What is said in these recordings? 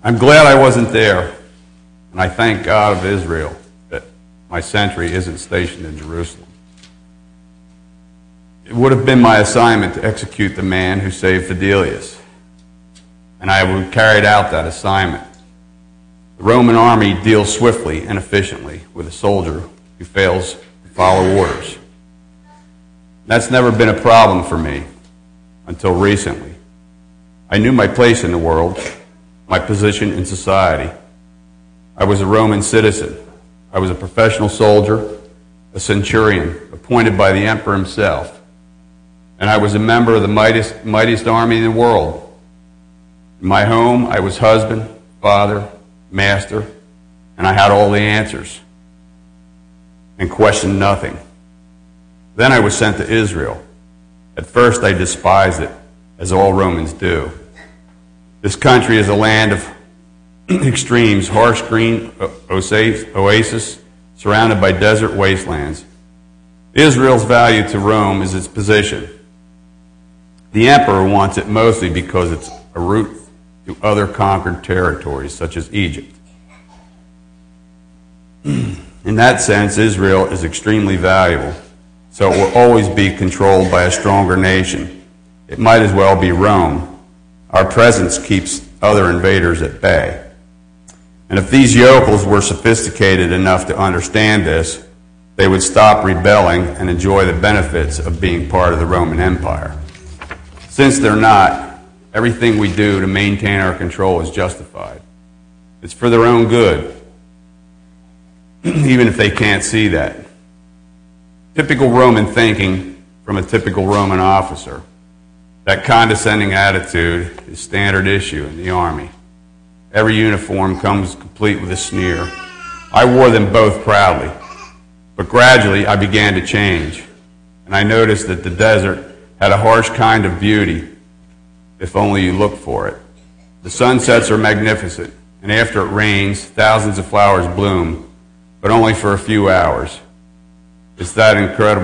I'm glad I wasn't there, and I thank God of Israel that my sentry isn't stationed in Jerusalem. It would have been my assignment to execute the man who saved Fidelius, and I would have carried out that assignment. The Roman army deals swiftly and efficiently with a soldier who fails to follow orders. That's never been a problem for me until recently. I knew my place in the world, my position in society. I was a Roman citizen. I was a professional soldier, a centurion, appointed by the emperor himself. And I was a member of the mightiest army in the world. In my home, I was husband, father, master, and I had all the answers and questioned nothing. Then I was sent to Israel. At first, I despised it, as all Romans do. This country is a land of extremes, harsh green oasis surrounded by desert wastelands. Israel's value to Rome is its position. The emperor wants it mostly because it's a route to other conquered territories, such as Egypt. In that sense, Israel is extremely valuable, so it will always be controlled by a stronger nation. It might as well be Rome. Our presence keeps other invaders at bay. And if these yokels were sophisticated enough to understand this, they would stop rebelling and enjoy the benefits of being part of the Roman Empire. Since they're not, everything we do to maintain our control is justified. It's for their own good, even if they can't see that. Typical Roman thinking from a typical Roman officer. That condescending attitude is standard issue in the army. Every uniform comes complete with a sneer. I wore them both proudly, but gradually I began to change, and I noticed that the desert had a harsh kind of beauty, if only you look for it. The sunsets are magnificent, and after it rains, thousands of flowers bloom, but only for a few hours. It's an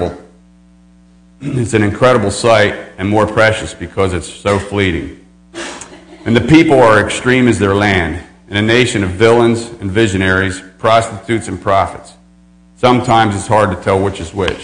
incredible sight, and more precious because it's so fleeting. And the people are extreme as their land, in a nation of villains and visionaries, prostitutes and prophets. Sometimes it's hard to tell which is which.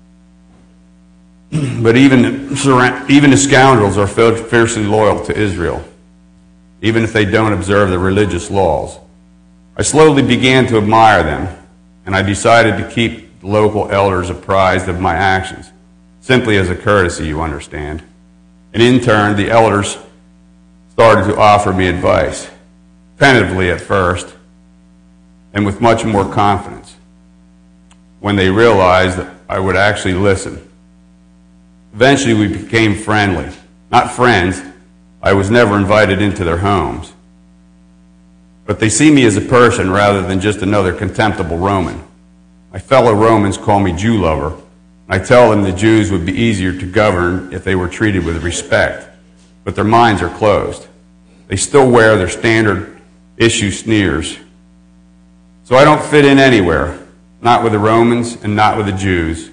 But even the scoundrels are fiercely loyal to Israel, even if they don't observe the religious laws. I slowly began to admire them, and I decided to keep the local elders apprised of my actions, simply as a courtesy, you understand. And in turn, the elders started to offer me advice, tentatively at first, and with much more confidence, when they realized that I would actually listen. Eventually, we became friendly. Not friends. I was never invited into their homes. But they see me as a person rather than just another contemptible Roman. My fellow Romans call me Jew lover. I tell them the Jews would be easier to govern if they were treated with respect, but their minds are closed. They still wear their standard issue sneers. So I don't fit in anywhere, not with the Romans and not with the Jews.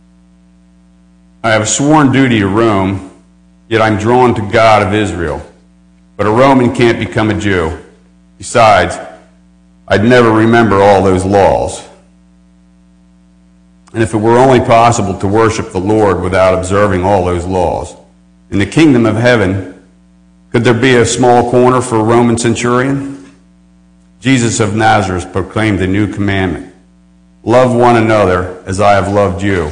I have a sworn duty to Rome, yet I'm drawn to God of Israel. But a Roman can't become a Jew. Besides, I'd never remember all those laws. And if it were only possible to worship the Lord without observing all those laws, in the kingdom of heaven, could there be a small corner for a Roman centurion? Jesus of Nazareth proclaimed a new commandment. Love one another as I have loved you.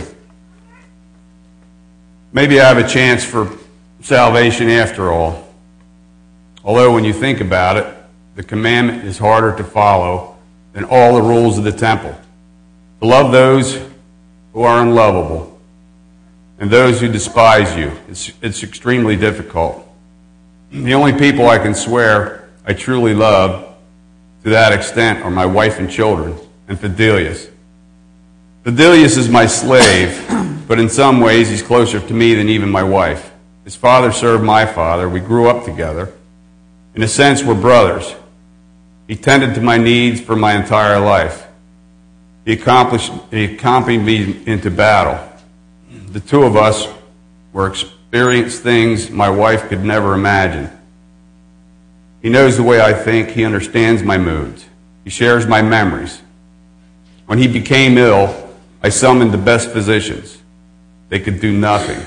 Maybe I have a chance for salvation after all. Although when you think about it, the commandment is harder to follow than all the rules of the temple. To love those who are unlovable and those who despise you, it's extremely difficult. The only people I can swear I truly love to that extent are my wife and children and Fidelius. Fidelius is my slave, but in some ways he's closer to me than even my wife. His father served my father. We grew up together. In a sense, we're brothers. He tended to my needs for my entire life. He accompanied me into battle. The two of us were experienced things my wife could never imagine. He knows the way I think. He understands my moods. He shares my memories. When he became ill, I summoned the best physicians. They could do nothing.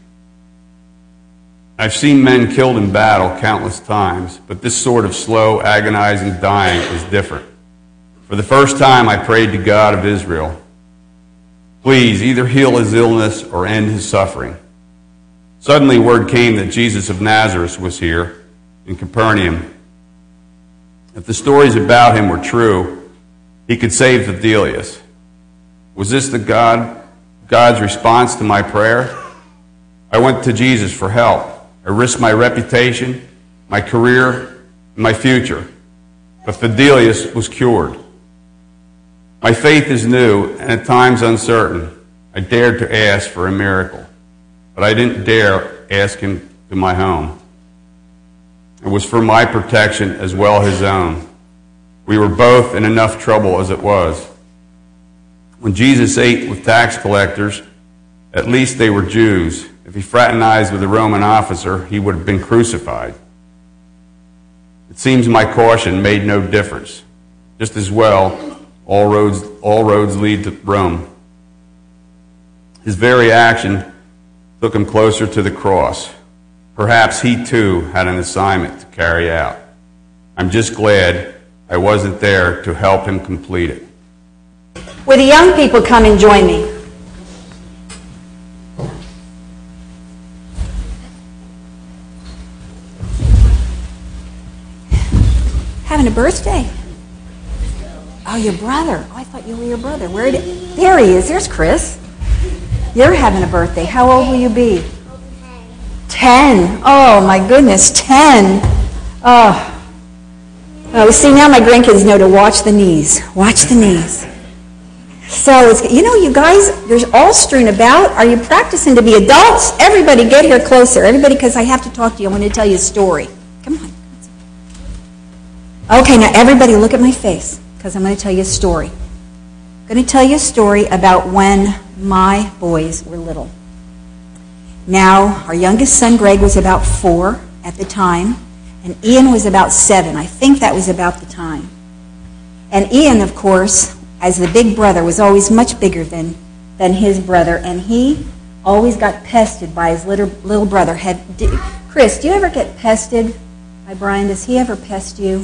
I've seen men killed in battle countless times, but this sort of slow, agonizing dying is different. For the first time, I prayed to God of Israel, please either heal his illness or end his suffering. Suddenly, word came that Jesus of Nazareth was here in Capernaum. If the stories about him were true, he could save Thaddeus. Was this God's response to my prayer? I went to Jesus for help. I risked my reputation, my career, and my future. But Thaddeus was cured. My faith is new and at times uncertain. I dared to ask for a miracle, but I didn't dare ask him to my home. It was for my protection as well as his own. We were both in enough trouble as it was. When Jesus ate with tax collectors, at least they were Jews. If he fraternized with a Roman officer, he would have been crucified. It seems my caution made no difference. Just as well, all roads lead to Rome. His very action took him closer to the cross. Perhaps he too had an assignment to carry out. I'm just glad I wasn't there to help him complete it. Would the young people come and join me? Having a birthday? Oh, your brother. Oh, I thought you were your brother. There he is. There's Chris. You're having a birthday. How old will you be? 10. Oh, my goodness, 10. Oh, see, now my grandkids know to watch the knees. Watch the knees. So, you guys, there's all strewn about. Are you practicing to be adults? Everybody get here closer. Everybody, because I have to talk to you. I want to tell you a story. Come on. Okay, now everybody look at my face, because I'm going to tell you a story. I'm going to tell you a story about when my boys were little. Now, our youngest son, Greg, was about 4 at the time, and Ian was about 7. I think that was about the time. And Ian, of course, as the big brother, was always much bigger than his brother, and he always got pestered by his little brother. Chris, do you ever get pestered by Brian? Does he ever pest you?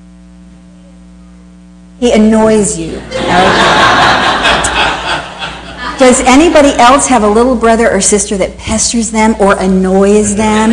He annoys you. Does anybody else have a little brother or sister that pesters them or annoys them?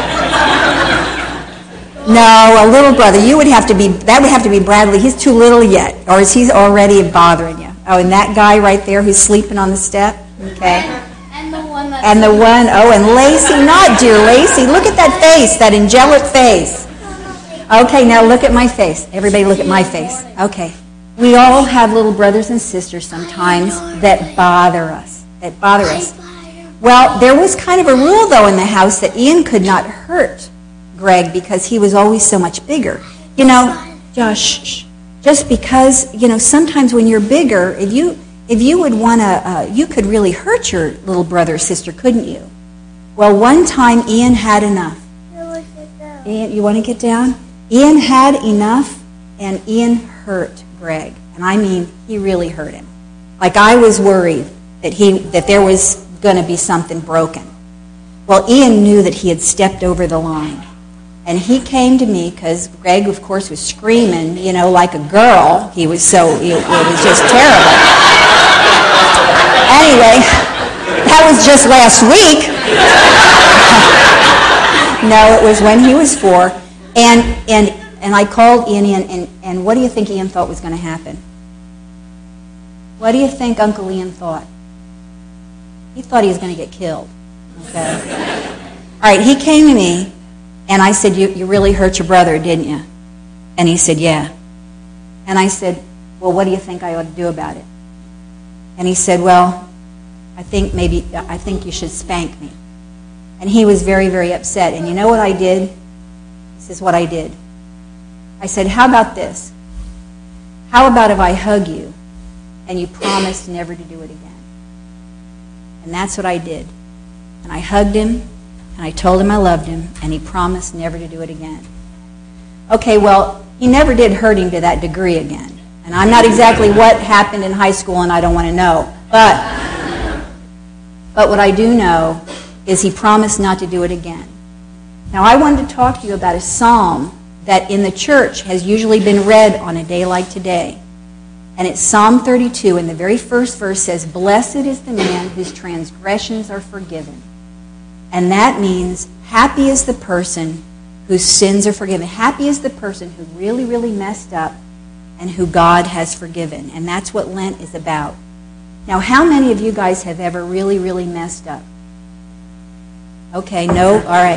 No, a little brother. That would have to be Bradley. He's too little yet, or is he already bothering you? Oh, and that guy right there who's sleeping on the step? Okay. And the one that's... And Lacey, not dear Lacey. Look at that face, that angelic face. Okay, now look at my face. Everybody look at my face. Okay. We all have little brothers and sisters sometimes that bother us. Well, there was kind of a rule, though, in the house that Ian could not hurt Greg because he was always so much bigger. Josh, just because, sometimes when you're bigger, if you would want to, you could really hurt your little brother or sister, couldn't you? Well, one time Ian had enough. Ian, you want to get down? Ian had enough, and Ian hurt Greg. And I mean, he really hurt him. Like, I was worried that there was going to be something broken. Well, Ian knew that he had stepped over the line. And he came to me because Greg, of course, was screaming, like a girl. It was just terrible. Anyway, that was just last week. No, it was when he was 4. And I called Ian, and what do you think Ian thought was going to happen? What do you think Uncle Ian thought? He thought he was going to get killed. Okay. All right, he came to me, and I said, you really hurt your brother, didn't you? And he said, yeah. And I said, well, what do you think I ought to do about it? And he said, well, I think you should spank me. And he was very, very upset. And you know what I did? This is what I did. I said, how about this? How about if I hug you and you promise never to do it again? And that's what I did. And I hugged him, and I told him I loved him, and he promised never to do it again. Okay, well, he never did hurt him to that degree again. And I'm not exactly what happened in high school, and I don't want to know. But what I do know is he promised not to do it again. Now, I wanted to talk to you about a psalm that in the church has usually been read on a day like today. And it's Psalm 32, and the very first verse says, "Blessed is the man whose transgressions are forgiven." And that means happy is the person whose sins are forgiven. Happy is the person who really, really messed up and who God has forgiven. And that's what Lent is about. Now, how many of you guys have ever really, really messed up? Okay, no? All right.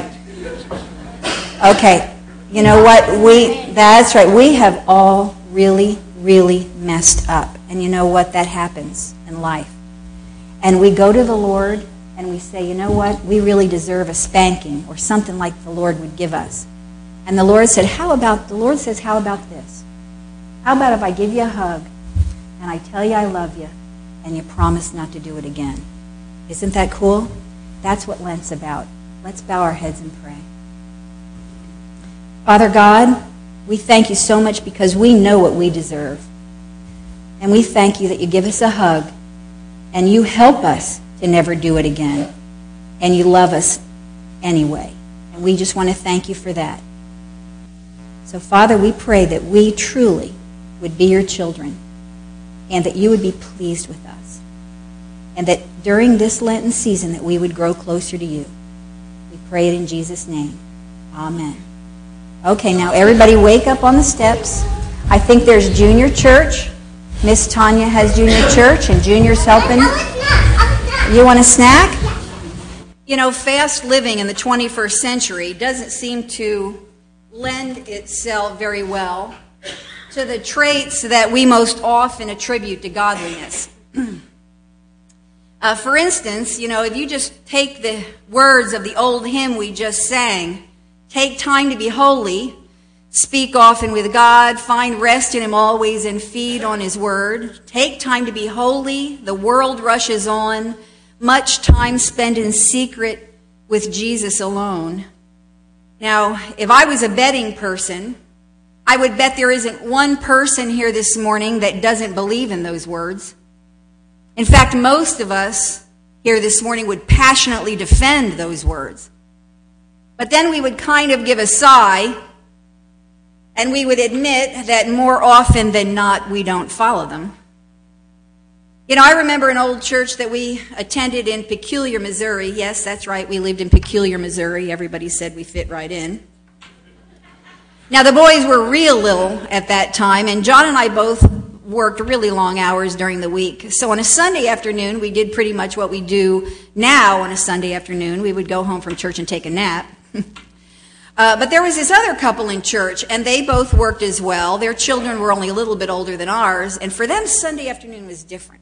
Okay, you know what? That's right. We have all really, really messed up. And you know what? That happens in life. And we go to the Lord and we say, you know what? We really deserve a spanking or something like the Lord would give us. And the Lord says, how about this? How about if I give you a hug and I tell you I love you and you promise not to do it again? Isn't that cool? That's what Lent's about. Let's bow our heads and pray. Father God, we thank you so much because we know what we deserve. And we thank you that you give us a hug and you help us to never do it again. And you love us anyway. And we just want to thank you for that. So, Father, we pray that we truly would be your children and that you would be pleased with us. And that during this Lenten season that we would grow closer to you. We pray it in Jesus' name. Amen. Okay, now everybody wake up on the steps. I think there's junior church. Miss Tanya has junior church and junior's helping. You want a snack? You know, fast living in the 21st century doesn't seem to lend itself very well to the traits that we most often attribute to godliness. For instance, you know, if you just take the words of the old hymn we just sang, take time to be holy, speak often with God, find rest in him always, and feed on his word. Take time to be holy, the world rushes on, much time spent in secret with Jesus alone. Now, if I was a betting person, I would bet there isn't one person here this morning that doesn't believe in those words. In fact, most of us here this morning would passionately defend those words. But then we would kind of give a sigh, and we would admit that more often than not, we don't follow them. You know, I remember an old church that we attended in Peculiar, Missouri. Yes, that's right, we lived in Peculiar, Missouri. Everybody said we fit right in. Now, the boys were real little at that time, and John and I both worked really long hours during the week. So on a Sunday afternoon, we did pretty much what we do now on a Sunday afternoon. We would go home from church and take a nap. But there was this other couple in church, and they both worked as well. Their children were only a little bit older than ours, and for them, Sunday afternoon was different.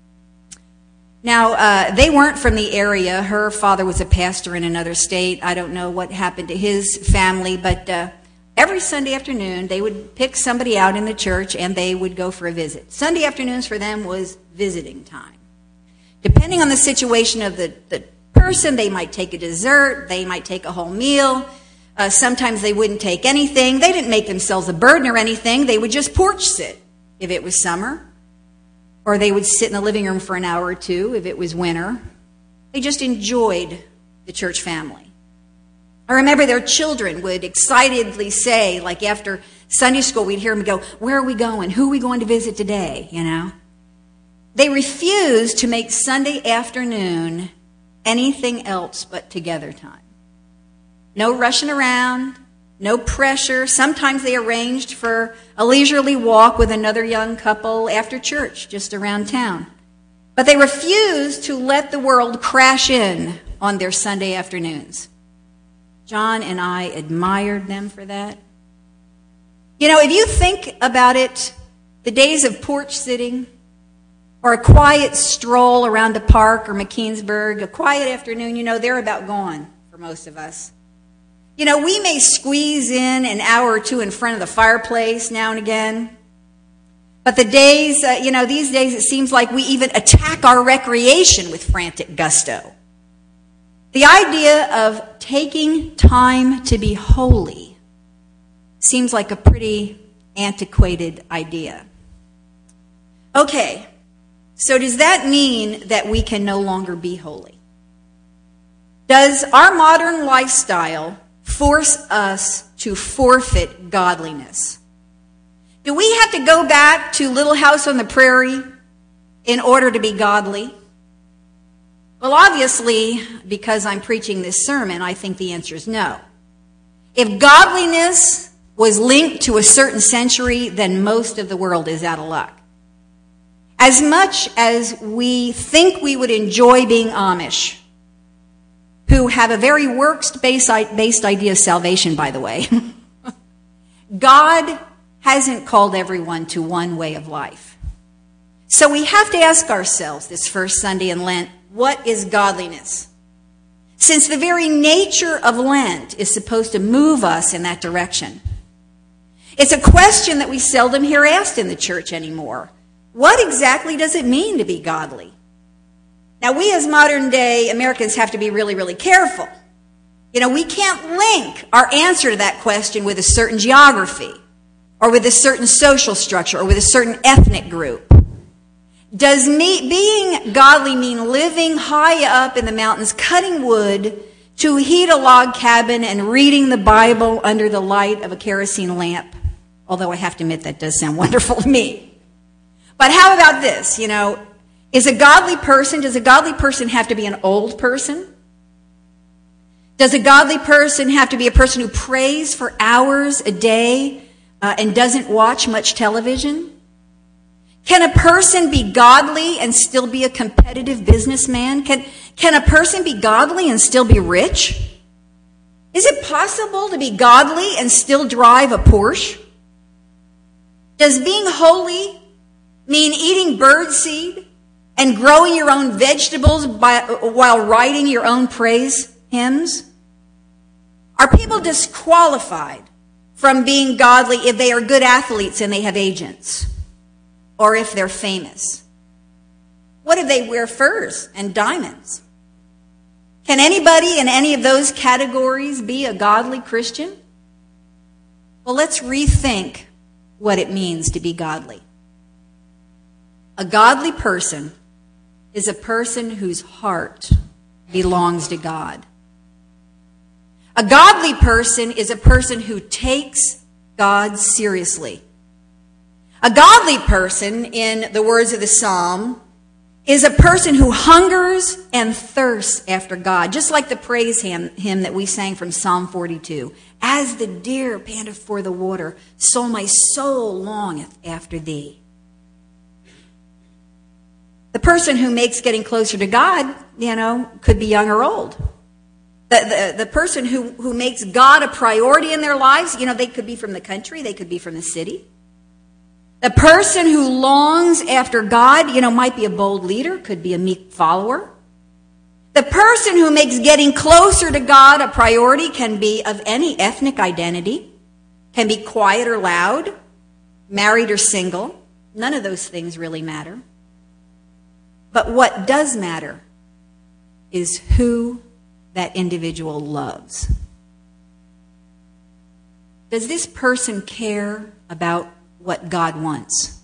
Now, they weren't from the area. Her father was a pastor in another state. I don't know what happened to his family, but every Sunday afternoon, they would pick somebody out in the church, and they would go for a visit. Sunday afternoons for them was visiting time. Depending on the situation of the person, they might take a dessert, they might take a whole meal. Sometimes they wouldn't take anything. They didn't make themselves a burden or anything. They would just porch sit if it was summer. Or they would sit in the living room for an hour or two if it was winter. They just enjoyed the church family. I remember their children would excitedly say, like after Sunday school, we'd hear them go, "Where are we going? Who are we going to visit today?" You know? They refused to make Sunday afternoon anything else but together time. No rushing around, no pressure. Sometimes they arranged for a leisurely walk with another young couple after church, just around town. But they refused to let the world crash in on their Sunday afternoons. John and I admired them for that. You know, if you think about it, the days of porch sitting, or a quiet stroll around a park or McKeansburg, a quiet afternoon, you know, they're about gone for most of us. You know, we may squeeze in an hour or two in front of the fireplace now and again. But the days, these days it seems like we even attack our recreation with frantic gusto. The idea of taking time to be holy seems like a pretty antiquated idea. Okay, so does that mean that we can no longer be holy? Does our modern lifestyle force us to forfeit godliness? Do we have to go back to Little House on the Prairie in order to be godly? Well, obviously, because I'm preaching this sermon, I think the answer is no. If godliness was linked to a certain century, then most of the world is out of luck. As much as we think we would enjoy being Amish, who have a very works-based idea of salvation, by the way, God hasn't called everyone to one way of life. So we have to ask ourselves this first Sunday in Lent, what is godliness? Since the very nature of Lent is supposed to move us in that direction. It's a question that we seldom hear asked in the church anymore. What exactly does it mean to be godly? Now, we as modern day Americans have to be really, really careful. You know, we can't link our answer to that question with a certain geography or with a certain social structure or with a certain ethnic group. Does being godly mean living high up in the mountains, cutting wood to heat a log cabin and reading the Bible under the light of a kerosene lamp? Although I have to admit that does sound wonderful to me. But how about this? You know, does a godly person have to be an old person? Does a godly person have to be a person who prays for hours a day and doesn't watch much television? Can a person be godly and still be a competitive businessman? Can a person be godly and still be rich? Is it possible to be godly and still drive a Porsche? Does being holy mean eating birdseed and growing your own vegetables while writing your own praise hymns? Are people disqualified from being godly if they are good athletes and they have agents? Or if they're famous? What if they wear furs and diamonds? Can anybody in any of those categories be a godly Christian? Well, let's rethink what it means to be godly. A godly person is a person whose heart belongs to God. A godly person is a person who takes God seriously. A godly person, in the words of the psalm, is a person who hungers and thirsts after God, just like the praise hymn that we sang from Psalm 42. As the deer panteth for the water, so my soul longeth after thee. The person who makes getting closer to God, could be young or old. The person who makes God a priority in their lives, they could be from the country, they could be from the city. The person who longs after God, might be a bold leader, could be a meek follower. The person who makes getting closer to God a priority can be of any ethnic identity, can be quiet or loud, married or single. None of those things really matter. But what does matter is who that individual loves. Does this person care about what God wants?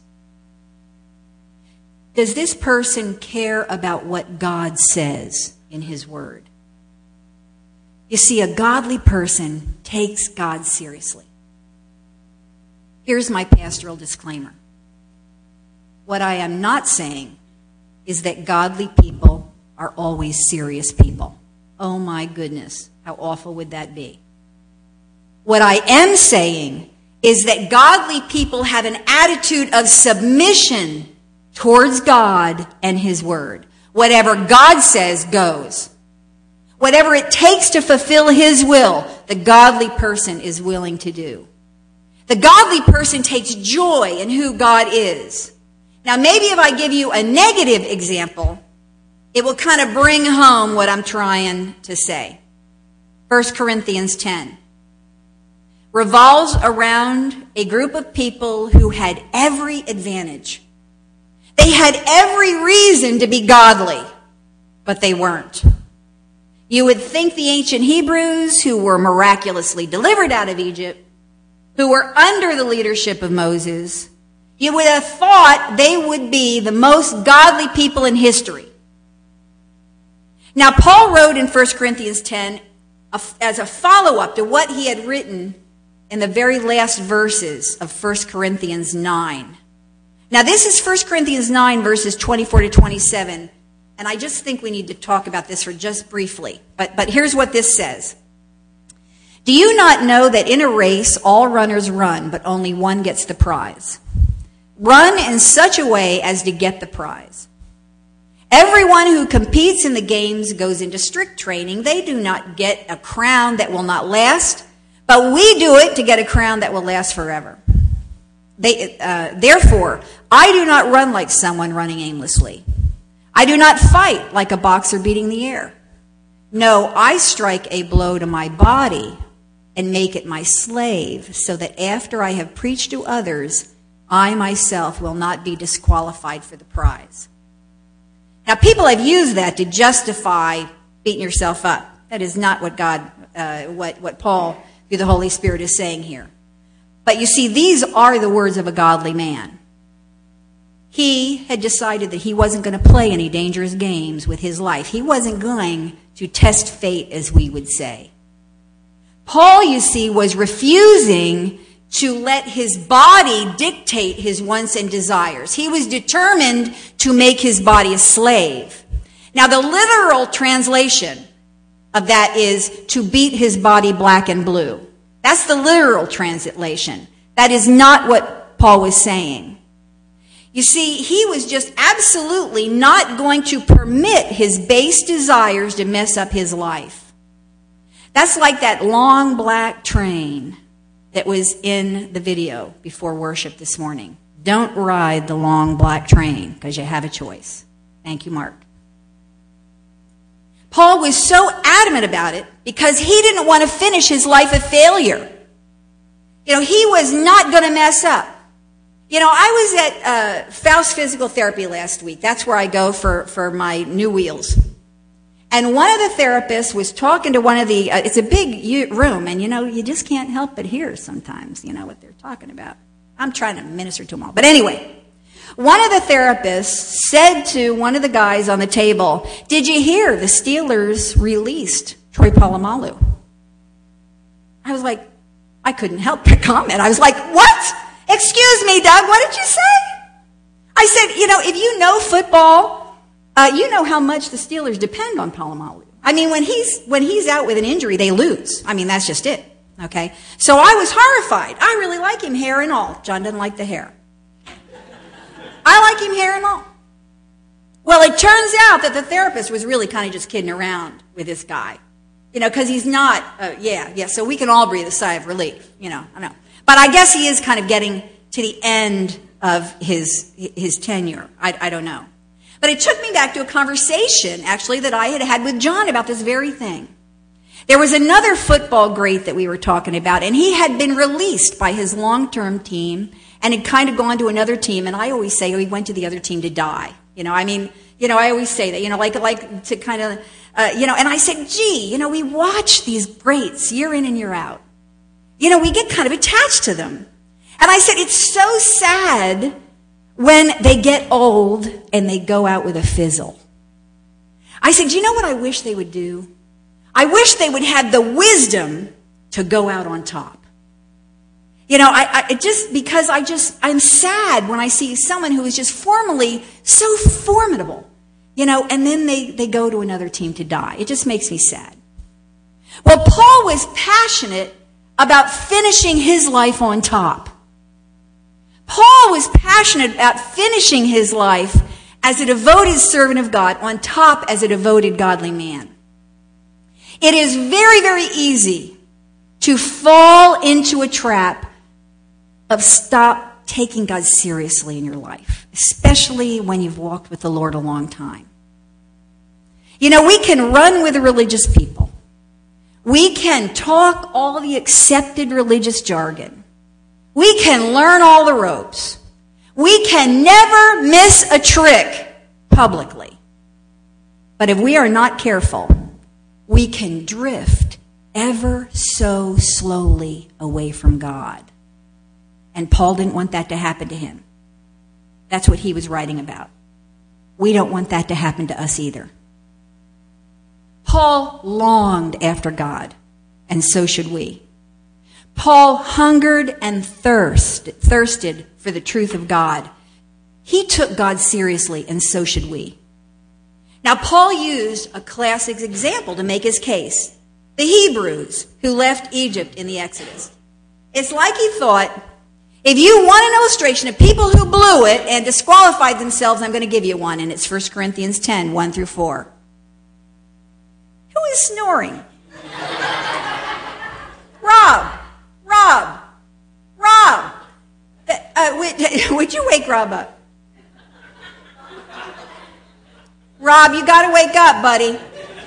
Does this person care about what God says in His Word? You see, a godly person takes God seriously. Here's my pastoral disclaimer. What I am not saying is that godly people are always serious people. Oh my goodness, how awful would that be? What I am saying is that godly people have an attitude of submission towards God and His Word. Whatever God says goes. Whatever it takes to fulfill His will, the godly person is willing to do. The godly person takes joy in who God is. Now, maybe if I give you a negative example, it will kind of bring home what I'm trying to say. 1 Corinthians 10 revolves around a group of people who had every advantage. They had every reason to be godly, but they weren't. You would think the ancient Hebrews, who were miraculously delivered out of Egypt, who were under the leadership of Moses, you would have thought they would be the most godly people in history. Now, Paul wrote in 1 Corinthians 10 as a follow-up to what he had written in the very last verses of 1 Corinthians 9. Now, this is 1 Corinthians 9, verses 24 to 27, and I just think we need to talk about this for just briefly. But here's what this says. Do you not know that in a race all runners run, but only one gets the prize? Run in such a way as to get the prize. Everyone who competes in the games goes into strict training. They do not get a crown that will not last, but we do it to get a crown that will last forever. Therefore, I do not run like someone running aimlessly. I do not fight like a boxer beating the air. No, I strike a blow to my body and make it my slave, so that after I have preached to others, I myself will not be disqualified for the prize. Now, people have used that to justify beating yourself up. That is not what what Paul, through the Holy Spirit, is saying here. But you see, these are the words of a godly man. He had decided that he wasn't going to play any dangerous games with his life. He wasn't going to test fate, as we would say. Paul, you see, was refusing to let his body dictate his wants and desires. He was determined to make his body a slave. Now, the literal translation of that is to beat his body black and blue. That's the literal translation. That is not what Paul was saying. You see, he was just absolutely not going to permit his base desires to mess up his life. That's like that long black train that was in the video before worship this morning. Don't ride the long black train because you have a choice. Thank you, Mark. Paul was so adamant about it because he didn't want to finish his life a failure. You know, he was not going to mess up. You know, I was at Faust Physical Therapy last week. That's where I go for my new wheels. And one of the therapists was talking to one of the, it's a big room, and, you know, you just can't help but hear sometimes, you know, what they're talking about. I'm trying to minister to them all. But anyway, one of the therapists said to one of the guys on the table, did you hear the Steelers released Troy Polamalu? I was like, I couldn't help but comment. I was like, what? Excuse me, Doug, what did you say? I said, you know, if you know football, you know how much the Steelers depend on Polamalu. I mean, when he's out with an injury, they lose. I mean, that's just it. Okay? So I was horrified. I really like him, hair and all. John doesn't like the hair. I like him, hair and all. Well, it turns out that the therapist was really kind of just kidding around with this guy. You know, because he's not, so we can all breathe a sigh of relief. You know, I know. But I guess he is kind of getting to the end of his tenure. I don't know. But it took me back to a conversation, actually, that I had with John about this very thing. There was another football great that we were talking about, and he had been released by his long-term team and had kind of gone to another team. And I always say, he went to the other team to die. You know, I mean, you know, I always say that, you know, like to kind of, you know, and I said, gee, you know, we watch these greats year in and year out. You know, we get kind of attached to them. And I said, it's so sad when they get old and they go out with a fizzle. I said, you know what I wish they would do? I wish they would have the wisdom to go out on top. You know, I'm sad when I see someone who is just formerly so formidable, you know, and then they go to another team to die. It just makes me sad. Well, Paul was passionate about finishing his life on top. Paul was passionate about finishing his life as a devoted servant of God, on top as a devoted godly man. It is very, very easy to fall into a trap of stop taking God seriously in your life, especially when you've walked with the Lord a long time. You know, we can run with the religious people. We can talk all the accepted religious jargon. We can learn all the ropes. We can never miss a trick publicly. But if we are not careful, we can drift ever so slowly away from God. And Paul didn't want that to happen to him. That's what he was writing about. We don't want that to happen to us either. Paul longed after God, and so should we. Paul hungered and thirsted for the truth of God. He took God seriously, and so should we. Now, Paul used a classic example to make his case. The Hebrews who left Egypt in the Exodus. It's like he thought, if you want an illustration of people who blew it and disqualified themselves, I'm going to give you one, and it's 1 Corinthians 10, 1 through 4. Who is snoring? Rob. Would you wake Rob up? Rob, you got to wake up, buddy.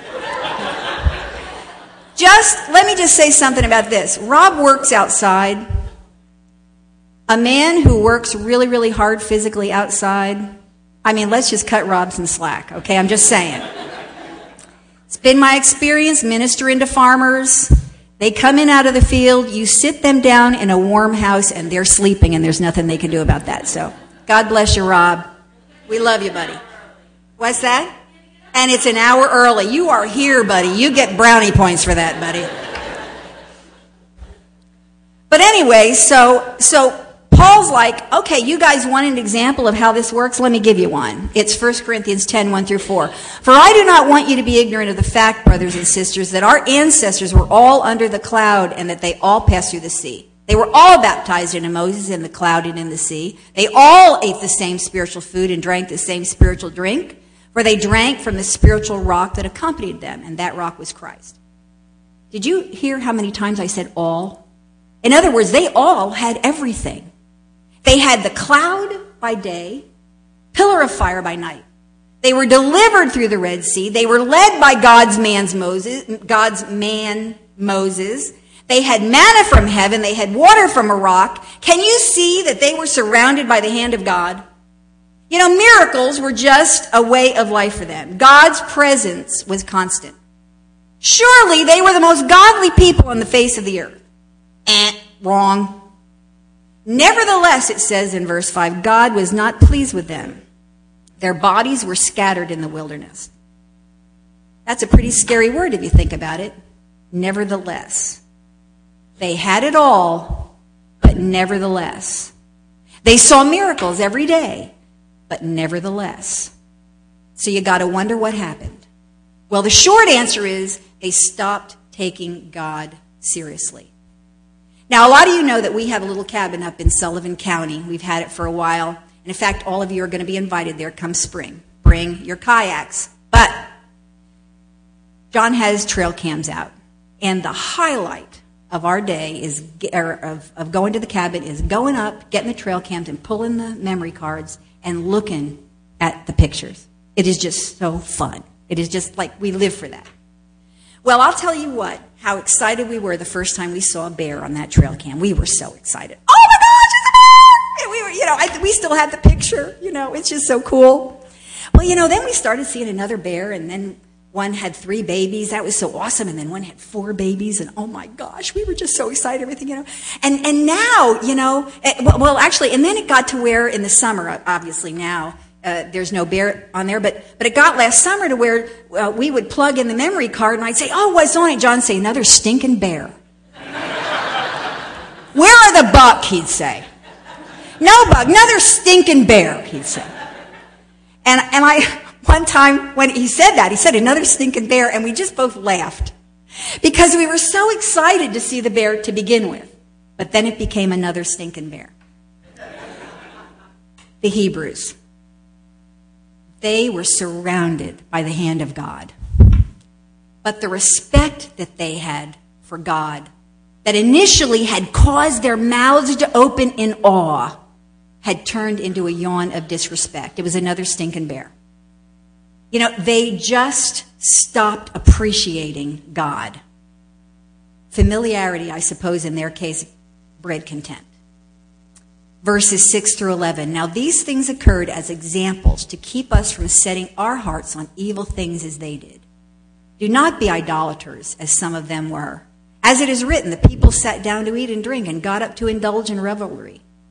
Let me just say something about this. Rob works outside. A man who works really, really hard physically outside, let's just cut Rob some slack, okay? I'm just saying. It's been my experience ministering to farmers. They come in out of the field, you sit them down in a warm house, and they're sleeping, and there's nothing they can do about that. So, God bless you, Rob. We love you, buddy. What's that? And it's an hour early. You are here, buddy. You get brownie points for that, buddy. But anyway, so Paul's like, okay, you guys want an example of how this works? Let me give you one. It's 1 Corinthians 10, 1 through 4. For I do not want you to be ignorant of the fact, brothers and sisters, that our ancestors were all under the cloud and that they all passed through the sea. They were all baptized into Moses in the cloud and in the sea. They all ate the same spiritual food and drank the same spiritual drink, for they drank from the spiritual rock that accompanied them, and that rock was Christ. Did you hear how many times I said all? In other words, they all had everything. They had the cloud by day, pillar of fire by night. They were delivered through the Red Sea. They were led by God's man Moses. They had manna from heaven. They had water from a rock. Can you see that they were surrounded by the hand of God? You know, miracles were just a way of life for them. God's presence was constant. Surely they were the most godly people on the face of the earth. Wrong. Nevertheless, it says in verse 5, God was not pleased with them. Their bodies were scattered in the wilderness. That's a pretty scary word if you think about it. Nevertheless. They had it all, but nevertheless. They saw miracles every day, but nevertheless. So you got to wonder what happened. Well, the short answer is they stopped taking God seriously. Now, a lot of you know that we have a little cabin up in Sullivan County. We've had it for a while. And in fact, all of you are going to be invited there come spring. Bring your kayaks. But John has trail cams out. And the highlight of our day of going to the cabin is going up, getting the trail cams and pulling the memory cards and looking at the pictures. It is just so fun. It is just like we live for that. Well, I'll tell you what, how excited we were the first time we saw a bear on that trail cam. We were so excited. Oh my gosh, it's a bear! And we were, we still had the picture. It's just so cool. Well, then we started seeing another bear, and then one had 3 babies. That was so awesome. And then one had 4 babies, and oh my gosh, we were just so excited, everything, And now, actually, and then it got to where in the summer, obviously now, there's no bear on there, but it got last summer to where we would plug in the memory card, and I'd say, oh, what's on it? John'd say, another stinking bear. Where are the buck, he'd say. No buck, another stinking bear, he'd say. And I, one time when he said that, he said another stinking bear, and we just both laughed. Because we were so excited to see the bear to begin with. But then it became another stinking bear. The Hebrews. They were surrounded by the hand of God. But the respect that they had for God, that initially had caused their mouths to open in awe, had turned into a yawn of disrespect. It was another stinking bear. They just stopped appreciating God. Familiarity, I suppose, in their case, bred contempt. Verses 6 through 11. Now these things occurred as examples to keep us from setting our hearts on evil things as they did. Do not be idolaters, as some of them were. As it is written, the people sat down to eat and drink and got up to indulge in revelry.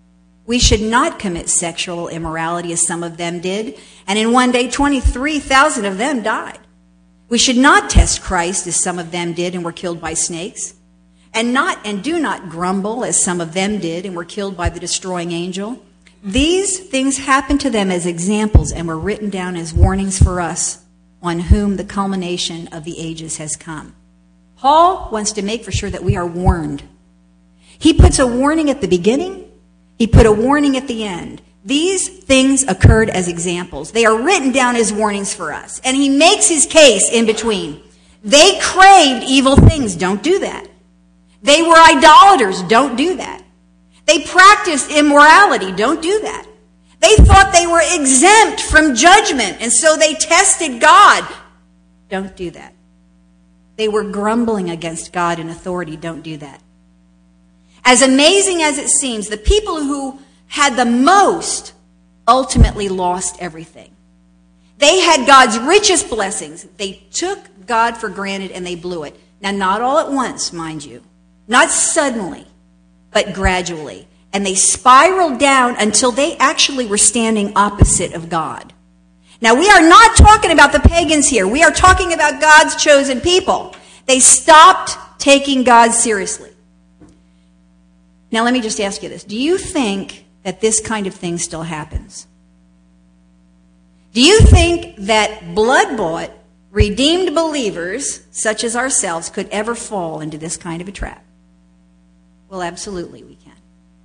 We should not commit sexual immorality as some of them did, and in one day 23,000 of them died. We should not test Christ as some of them did and were killed by snakes, and do not grumble as some of them did and were killed by the destroying angel. These things happened to them as examples and were written down as warnings for us, on whom the culmination of the ages has come. Paul wants to make for sure that we are warned. He puts a warning at the beginning. He put a warning at the end. These things occurred as examples. They are written down as warnings for us. And he makes his case in between. They craved evil things. Don't do that. They were idolaters. Don't do that. They practiced immorality. Don't do that. They thought they were exempt from judgment, and so they tested God. Don't do that. They were grumbling against God and authority. Don't do that. As amazing as it seems, the people who had the most ultimately lost everything. They had God's richest blessings. They took God for granted and they blew it. Now, not all at once, mind you. Not suddenly, but gradually. And they spiraled down until they actually were standing opposite of God. Now, we are not talking about the pagans here. We are talking about God's chosen people. They stopped taking God seriously. Now, let me just ask you this. Do you think that this kind of thing still happens? Do you think that blood-bought, redeemed believers, such as ourselves, could ever fall into this kind of a trap? Well, absolutely we can.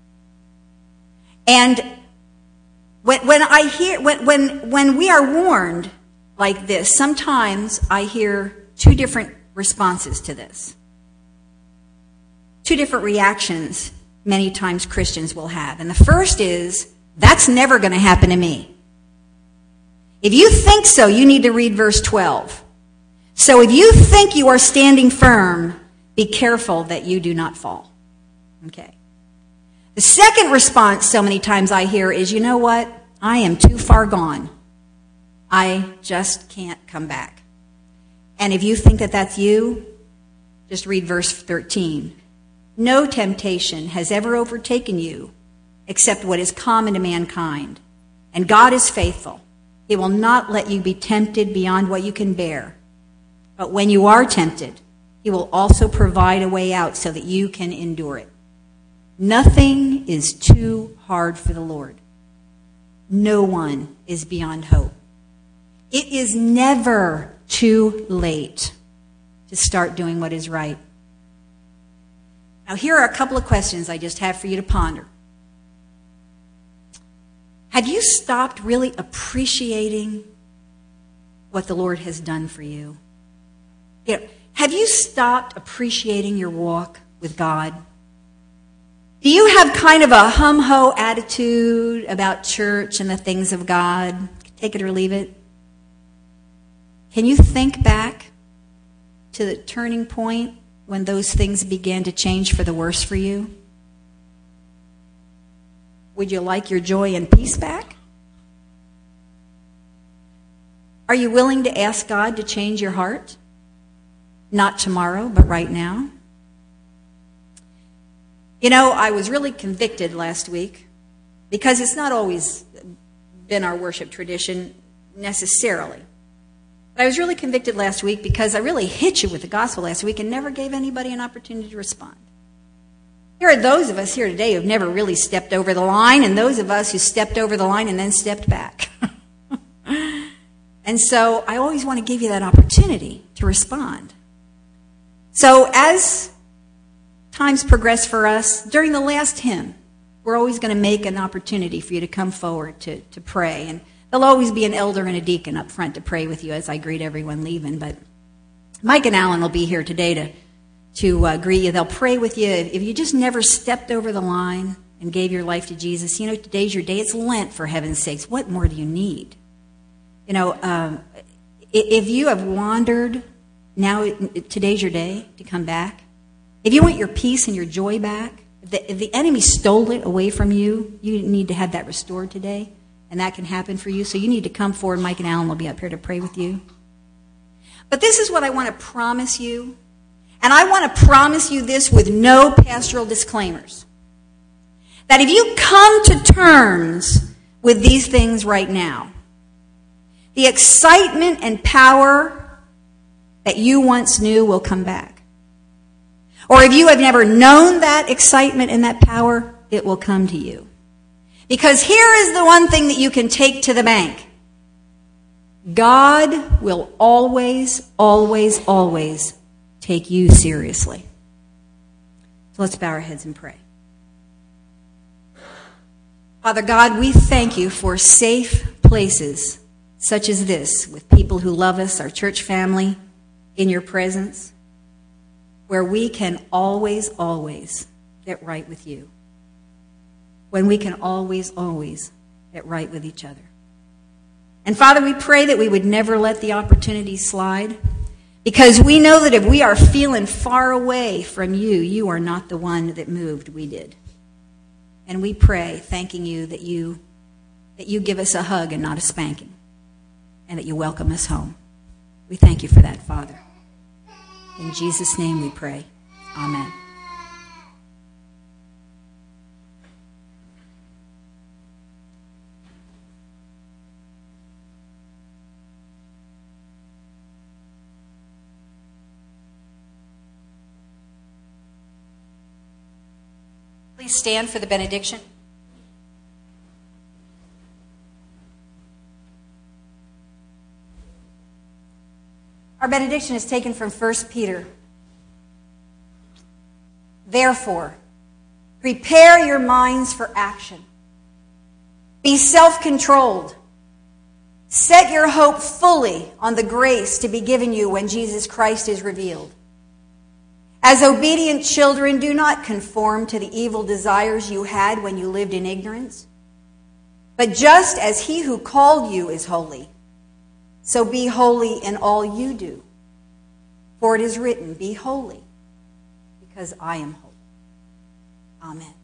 And when we are warned like this, sometimes I hear two different responses to this. Two different reactions many times Christians will have. And the first is, that's never going to happen to me. If you think so, you need to read verse 12. So if you think you are standing firm, be careful that you do not fall. Okay. The second response so many times I hear is, you know what? I am too far gone. I just can't come back. And if you think that that's you, just read verse 13. No temptation has ever overtaken you except what is common to mankind. And God is faithful. He will not let you be tempted beyond what you can bear. But when you are tempted, he will also provide a way out so that you can endure it. Nothing is too hard for the Lord. No one is beyond hope. It is never too late to start doing what is right. Now, here are a couple of questions I just have for you to ponder. Have you stopped really appreciating what the Lord has done for you? Have you stopped appreciating your walk with God? Do you have kind of a hum-ho attitude about church and the things of God? Take it or leave it. Can you think back to the turning point when those things began to change for the worse for you? Would you like your joy and peace back? Are you willing to ask God to change your heart? Not tomorrow, but right now? You know, I was really convicted last week because it's not always been our worship tradition necessarily. But I was really convicted last week because I really hit you with the gospel last week and never gave anybody an opportunity to respond. There are those of us here today who have never really stepped over the line, and those of us who stepped over the line and then stepped back. And so I always want to give you that opportunity to respond. So as times progress for us, during the last hymn, we're always going to make an opportunity for you to come forward to pray. And there'll always be an elder and a deacon up front to pray with you as I greet everyone leaving. But Mike and Alan will be here today to greet you. They'll pray with you. If you just never stepped over the line and gave your life to Jesus, you know, today's your day. It's Lent, for heaven's sakes. What more do you need? You know, if you have wandered, now today's your day to come back. If you want your peace and your joy back, if the enemy stole it away from you, you need to have that restored today, and that can happen for you. So you need to come forward. Mike and Alan will be up here to pray with you. But this is what I want to promise you, and I want to promise you this with no pastoral disclaimers. that if you come to terms with these things right now, the excitement and power that you once knew will come back. Or if you have never known that excitement and that power, it will come to you. Because here is the one thing that you can take to the bank. God will always, always, always take you seriously. So let's bow our heads and pray. Father God, we thank you for safe places such as this, with people who love us, our church family, in your presence, where we can always, always get right with you. When we can always, always get right with each other. And Father, we pray that we would never let the opportunity slide, because we know that if we are feeling far away from you, you are not the one that moved, we did. And we pray, thanking you that you give us a hug and not a spanking, and that you welcome us home. We thank you for that, Father. In Jesus' name we pray. Amen. Please stand for the benediction. Our benediction is taken from 1 Peter. Therefore, prepare your minds for action. Be self-controlled. Set your hope fully on the grace to be given you when Jesus Christ is revealed. As obedient children, do not conform to the evil desires you had when you lived in ignorance. But just as he who called you is holy, so be holy in all you do. For it is written, be holy, because I am holy. Amen.